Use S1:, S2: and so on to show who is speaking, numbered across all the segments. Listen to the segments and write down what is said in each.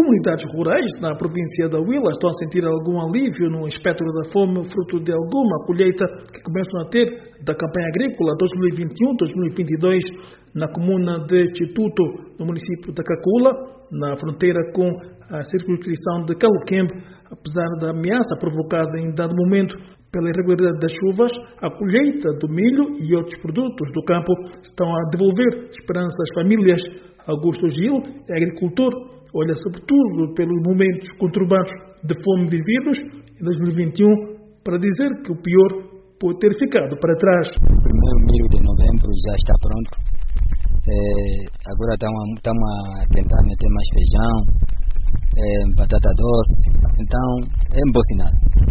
S1: comunidades rurais na província da Huila estão a sentir algum alívio no espectro da fome, fruto de alguma colheita que começam a ter da campanha agrícola 2021-2022 na comuna de Chituto, no município de Cacula, na fronteira com a circunscrição de Caluquembe. Apesar da ameaça provocada em dado momento pela irregularidade das chuvas, a colheita do milho e outros produtos do campo estão a devolver esperança às famílias. Augusto Gil é agricultor, olha sobretudo pelos momentos conturbados de fome vividos em 2021 para dizer que o pior pode ter ficado para trás.
S2: O primeiro milho de novembro já está pronto. Agora estamos a tentar meter mais feijão, batata doce. Então é um bom sinal.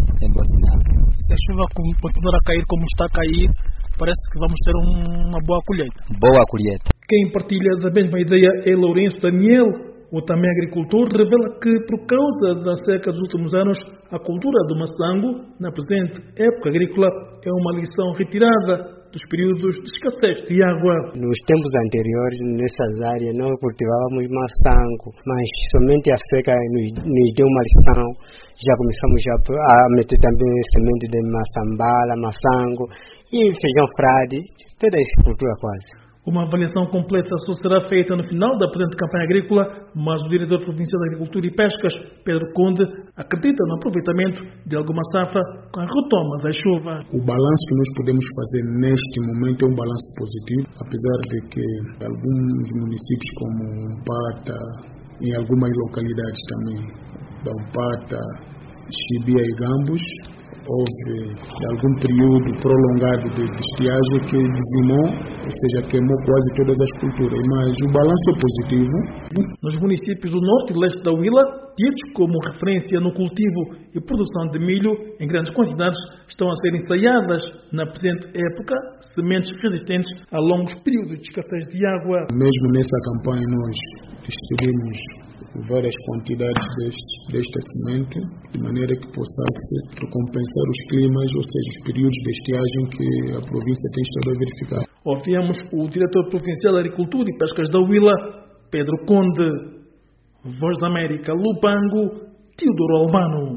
S1: Se a chuva continuar a cair como está a cair, parece que vamos ter uma boa colheita.
S2: Boa colheita.
S1: Quem partilha da mesma ideia é Lourenço Daniel, o também agricultor, revela que por causa da seca dos últimos anos, a cultura do maçango, na presente época agrícola, é uma lição retirada dos períodos de escassez de água.
S3: Nos tempos anteriores, nessas áreas, nós cultivávamos maçango, mas somente a seca nos deu uma lição. Já começamos a meter também semente de maçambala, maçango e feijão frade, toda essa cultura quase.
S1: Uma avaliação completa só será feita no final da presente campanha agrícola, mas o diretor provincial de Agricultura e Pescas, Pedro Conde, acredita no aproveitamento de alguma safra com a retoma da chuva.
S4: O balanço que nós podemos fazer neste momento é um balanço positivo, apesar de que alguns municípios como Pata, em algumas localidades também, Pata, Chibia e Gambos, houve algum período prolongado de estiagem que dizimou, ou seja, queimou quase todas as culturas, mas o balanço é positivo.
S1: Nos municípios do norte e leste da Huila, tidos como referência no cultivo e produção de milho em grandes quantidades, estão a ser ensaiadas na presente época sementes resistentes a longos períodos de escassez de água.
S4: Mesmo nessa campanha nós distribuímos várias quantidades desta semente, de maneira que possa compensar os climas, ou seja, os períodos de estiagem que a província tem estado a verificar.
S1: Ouvimos o diretor provincial de Agricultura e Pescas da Huila, Pedro Conde. Voz da América, Lubango, Teodoro Albano.